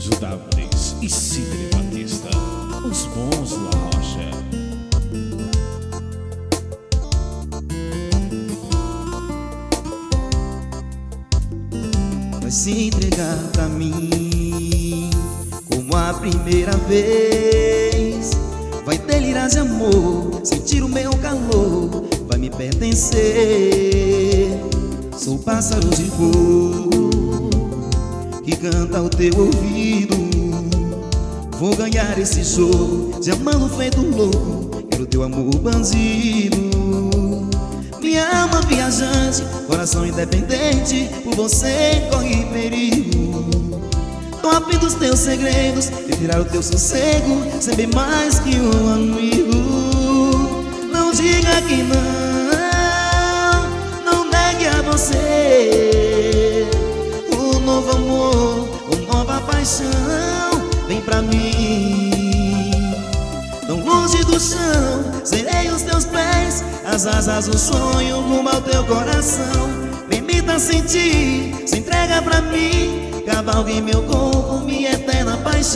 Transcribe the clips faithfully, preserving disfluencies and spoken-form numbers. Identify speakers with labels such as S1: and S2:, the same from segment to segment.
S1: Judápolis e Sidney Batista, os bons La Rocha.
S2: Vai se entregar pra mim como a primeira vez. Vai delirar de amor, sentir o meu calor, vai me pertencer. Sou pássaro de fogo que canta ao teu ouvido. Vou ganhar esse jogo, te amando feito louco, quero teu amor bandido. Me ama viajante, coração independente, por você corre perigo. Tô a fim dos teus segredos, de tirar o teu sossego, ser bem mais que um amigo. Não diga que não, não negue a você o novo amor, o nova paixão. Vem pra mim, tão longe do chão, serei os teus pés, as asas do sonho rumo ao teu coração. Permita sentir, se entrega pra mim, cavalgue em meu corpo, minha eterna paixão.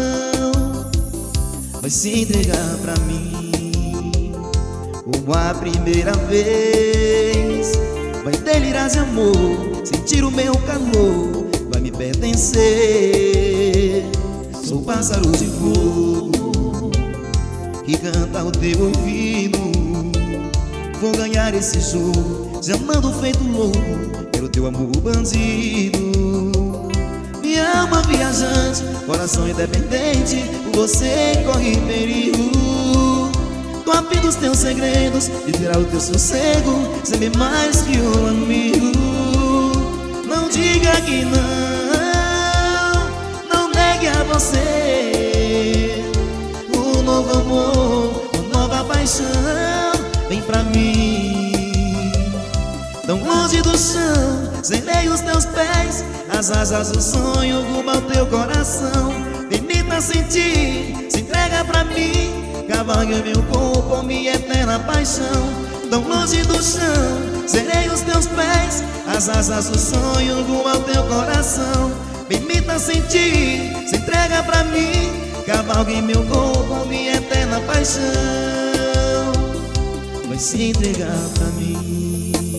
S2: Vai se entregar pra mim como a primeira vez. Vai delirar de amor, sentir o meu calor, vai me pertencer. Sou pássaro de fogo que canta ao teu ouvido. Vou ganhar esse jogo, te amando feito louco, quero teu amor bandido. Me ama viajante, coração independente, por você corre perigo. Tô a fim dos teus segredos, de tirar o teu sossego, ser bem mais que um amigo. Não diga que não, não negue a você o novo amor, a nova paixão. Vem pra mim, tão longe do chão, serei os teus pés, as asas do sonho rumo ao teu coração. Permita sentir, se entrega pra mim, cavalgue meu corpo, minha eterna paixão. Tão longe do chão, serei os teus pés, as asas do sonho rumo ao teu coração. Permita sentir, se entrega pra mim, cavalgue meu corpo, minha eterna paixão. Vai se entregar pra mim.